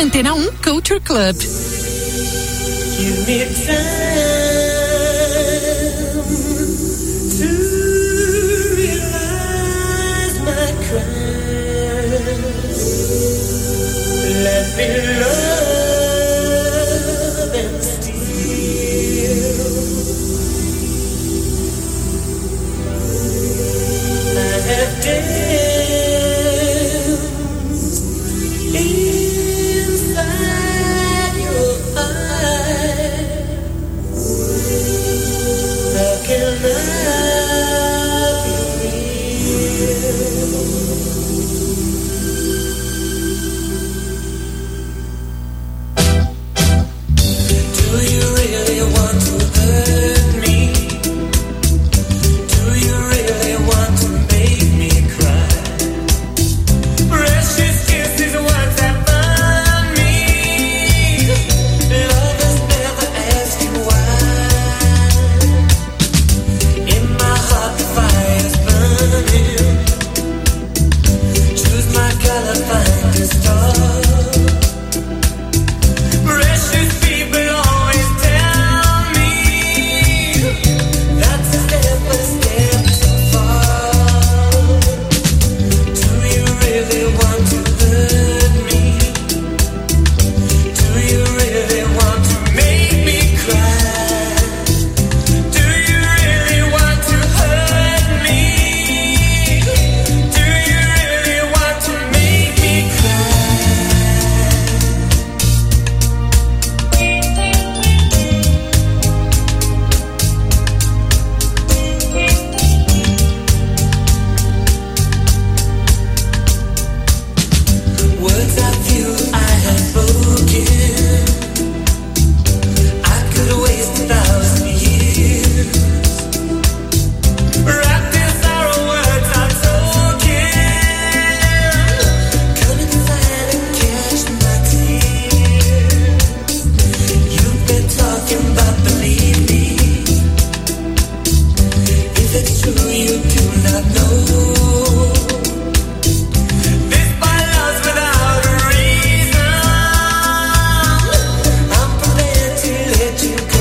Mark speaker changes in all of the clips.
Speaker 1: Antena 1 Culture Club.
Speaker 2: Give me time to realize my crime. Let me love and steal. I have danced inside your eyes. How can I be real? Do you really want to hurt me? Do you really want to make me cry? Precious kisses once have found me. Lovers never ask you why. In my heart the fire's burning. Choose my color, find a star. Precious people always tell me that's a step too far. Do you really want to hurt me? Do you really want to make me cry? Do you really want to hurt me? Do you really want to make me cry? Words of you I have spoken, I could waste 1,000 years. Wrapped in sorrow, words are spoken. Come inside and catch my tears. You've been talking, but believe me, if it's true you do not know. This my love's without a reason. I'm prepared to let you go.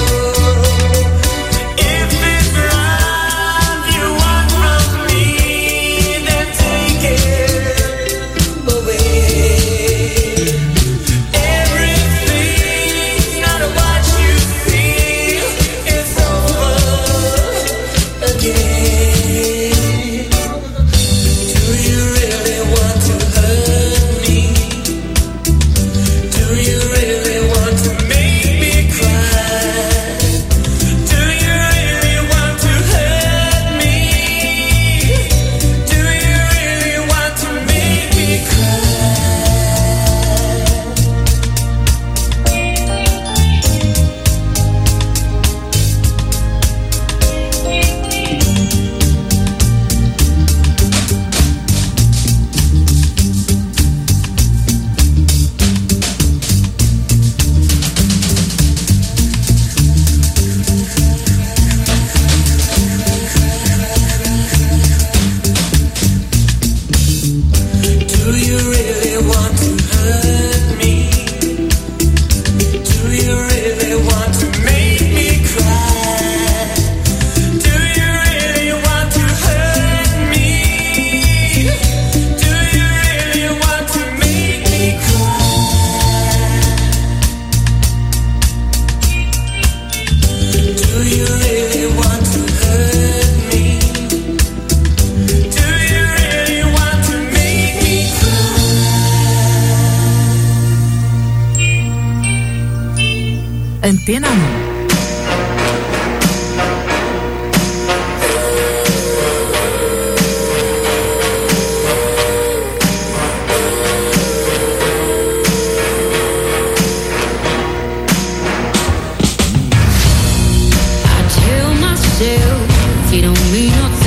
Speaker 2: If it's love you want from me, then take it away. Everything's not what you feel. It's over again. Do you really want to hurt me? Do you really want to make me cry? Do you really want to hurt me? Do you really want to make me cry? Do you really want to hurt me? Do you really want to make me cry? Do you really want to hurt me? Do you really want to make me cry? Do you really want to hurt me? Do you really want to make me cry?
Speaker 1: Antena 1.
Speaker 3: I tell myself it don't mean nothing.